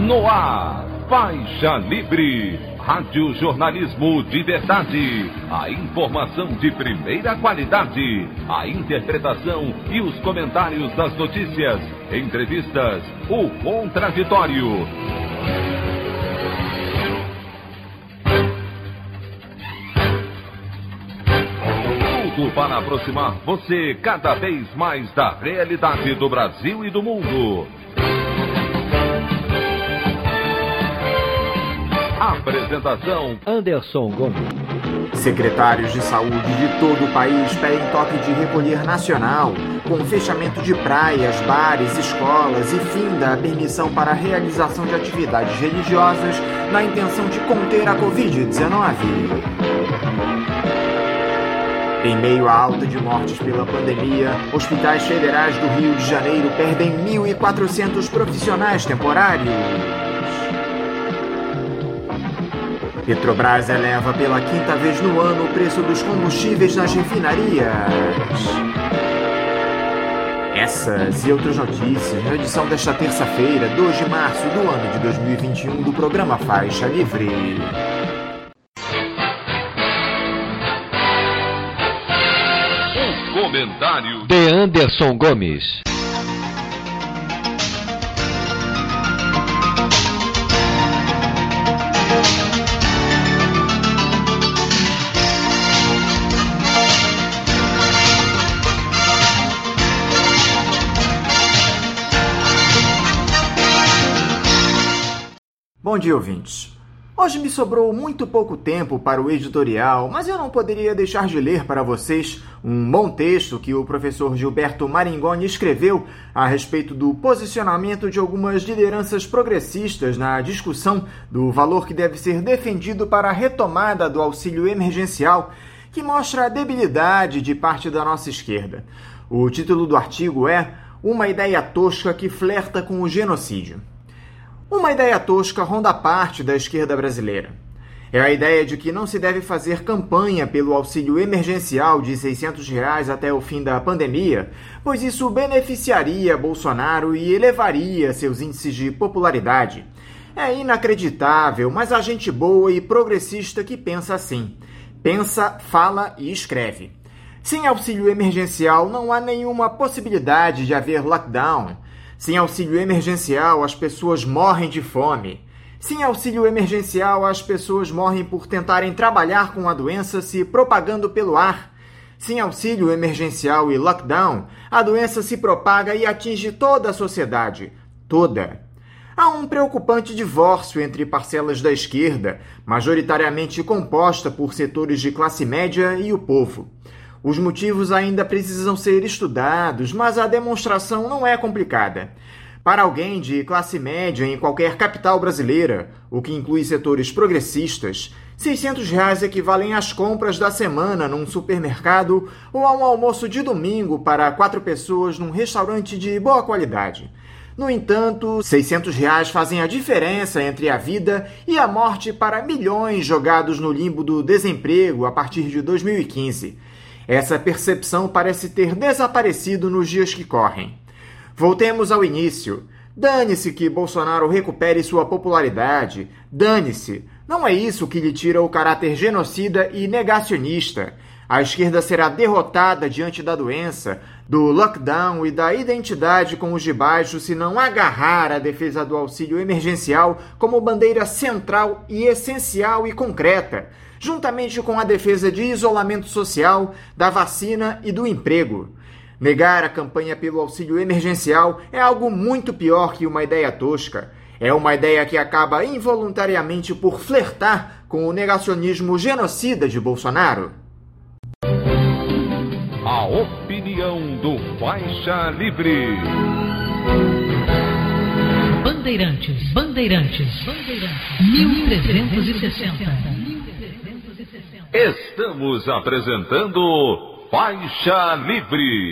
No ar, Faixa Livre, rádio jornalismo de verdade, a informação de primeira qualidade, a interpretação e os comentários das notícias, entrevistas, o contraditório. Tudo para aproximar você cada vez mais da realidade do Brasil e do mundo. Apresentação: Anderson Gomes. Secretários de saúde de todo o país pedem toque de recolher nacional, com fechamento de praias, bares, escolas e fim da permissão para a realização de atividades religiosas na intenção de conter a Covid-19. Em meio à alta de mortes pela pandemia, hospitais federais do Rio de Janeiro perdem 1.400 profissionais temporários. Petrobras eleva pela quinta vez no ano o preço dos combustíveis nas refinarias. Essas e outras notícias na edição desta terça-feira, 2 de março do ano de 2021, do programa Faixa Livre. O comentário de Anderson Gomes. Bom dia, ouvintes. Hoje me sobrou muito pouco tempo para o editorial, mas eu não poderia deixar de ler para vocês um bom texto que o professor Gilberto Maringoni escreveu a respeito do posicionamento de algumas lideranças progressistas na discussão do valor que deve ser defendido para a retomada do auxílio emergencial, que mostra a debilidade de parte da nossa esquerda. O título do artigo é "Uma ideia tosca que flerta com o genocídio". Uma ideia tosca ronda parte da esquerda brasileira. É a ideia de que não se deve fazer campanha pelo auxílio emergencial de R$ 600 até o fim da pandemia, pois isso beneficiaria Bolsonaro e elevaria seus índices de popularidade. É inacreditável, mas há gente boa e progressista que pensa assim. Pensa, fala e escreve. Sem auxílio emergencial não há nenhuma possibilidade de haver lockdown. Sem auxílio emergencial, as pessoas morrem de fome. Sem auxílio emergencial, as pessoas morrem por tentarem trabalhar com a doença se propagando pelo ar. Sem auxílio emergencial e lockdown, a doença se propaga e atinge toda a sociedade. Toda. Há um preocupante divórcio entre parcelas da esquerda, majoritariamente composta por setores de classe média, e o povo. Os motivos ainda precisam ser estudados, mas a demonstração não é complicada. Para alguém de classe média em qualquer capital brasileira, o que inclui setores progressistas, R$ 600 equivalem às compras da semana num supermercado ou a um almoço de domingo para 4 pessoas num restaurante de boa qualidade. No entanto, R$ 600 fazem a diferença entre a vida e a morte para milhões jogados no limbo do desemprego a partir de 2015. Essa percepção parece ter desaparecido nos dias que correm. Voltemos ao início. Dane-se que Bolsonaro recupere sua popularidade. Dane-se. Não é isso que lhe tira o caráter genocida e negacionista. A esquerda será derrotada diante da doença, do lockdown e da identidade com os de baixo se não agarrar a defesa do auxílio emergencial como bandeira central e essencial e concreta, juntamente com a defesa de isolamento social, da vacina e do emprego. Negar a campanha pelo auxílio emergencial é algo muito pior que uma ideia tosca. É uma ideia que acaba involuntariamente por flertar com o negacionismo genocida de Bolsonaro. A opinião do Faixa Livre. Bandeirantes, 1360. Estamos apresentando Faixa Livre.